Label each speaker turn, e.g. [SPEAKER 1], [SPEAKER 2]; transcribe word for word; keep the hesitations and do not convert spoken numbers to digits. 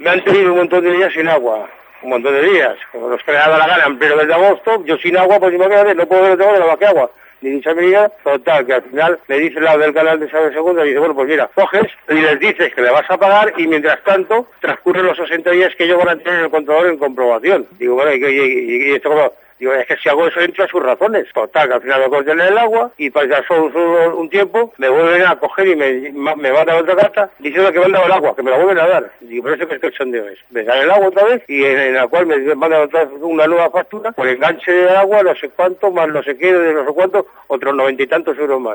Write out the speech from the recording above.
[SPEAKER 1] me han tenido un montón de días sin agua. Un montón de días, como los que me ha dado la gana en pleno mes de agosto, yo sin agua, pues imagínate, no puedo ver de la que agua, ni dicha medida, total, que al final me dice la del canal de Isabel segunda, y dice, bueno, pues mira, coges y les dices que le vas a pagar, y mientras tanto, transcurren los sesenta días que ellos van a tener en el controlador en comprobación. Digo, bueno, y, y, y, y esto como... Digo, es que si hago eso entra a sus razones. Total, que al final me cortan el agua y para solo un, un tiempo me vuelven a coger y me, me van a otra carta diciendo que me han dado el agua, que me la vuelven a dar. Digo, pero eso que es cachondeo es. Me dan el agua otra vez y en, en la cual me mandan otra una nueva factura por enganche de agua, no sé cuánto, más no sé qué, de no sé cuánto, otros noventa y tantos euros más.